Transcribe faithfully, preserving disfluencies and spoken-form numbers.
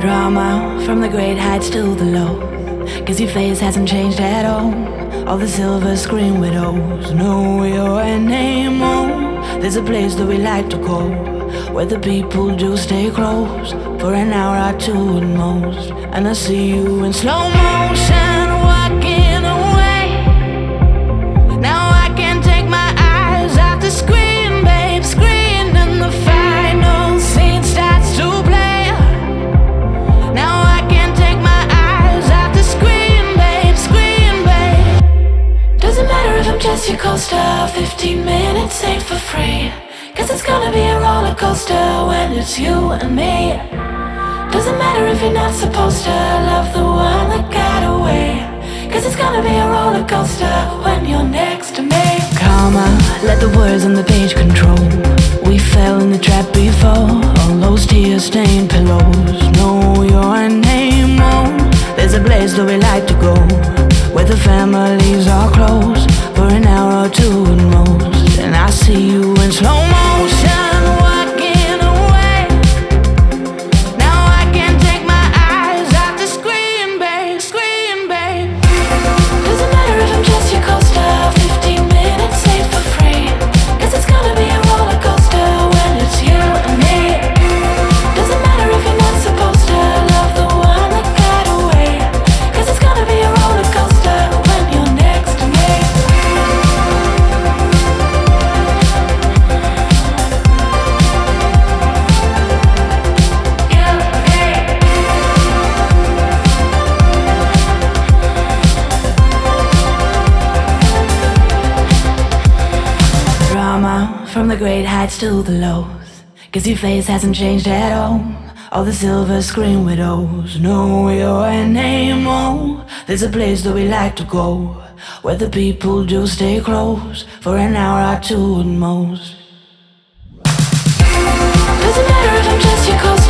Drama from the great heights to the low, 'cause your face hasn't changed at all. All the silver screen widows know your name. Oh, there's a place that we like to go, where the people do stay close for an hour or two at most. And I see you in slow motion walking away. Now I can't take my eyes off the screen, babe. Screen and the final scene starts to play. Now I can't take my eyes off the screen, babe. Screen, babe. Doesn't matter if I'm just your coaster. Fifteen minutes ain't for free, 'cause it's gonna be a roller coaster when it's you and me. Doesn't matter if you're not supposed to love the one that got away, 'cause it's gonna be a roller coaster when you're next to me. Karma, let the words on the page control. We fell in the trap before, all those tear-stained pillows know your name. Oh, there's a place that we like to go, where the families are close for an hour or two at most. And I see you in slow motion walking away. Now I can't take my eyes off the screen, babe. Screen, babe. Doesn't matter if I'm just your coaster. Fifteen minutes ain't for free, 'cause it's gonna be a roller coaster when it's you and me. Doesn't matter if you're not supposed to love the one that got away, 'cause it's gonna be a roller coaster when you're next to me. Drama from the great heights to the lows, 'cause your face hasn't changed at all. All the silver screen widows know your name. Oh, there's a place that we like to go, where the people do stay close for an hour or two at most. Doesn't matter if I'm just your coaster.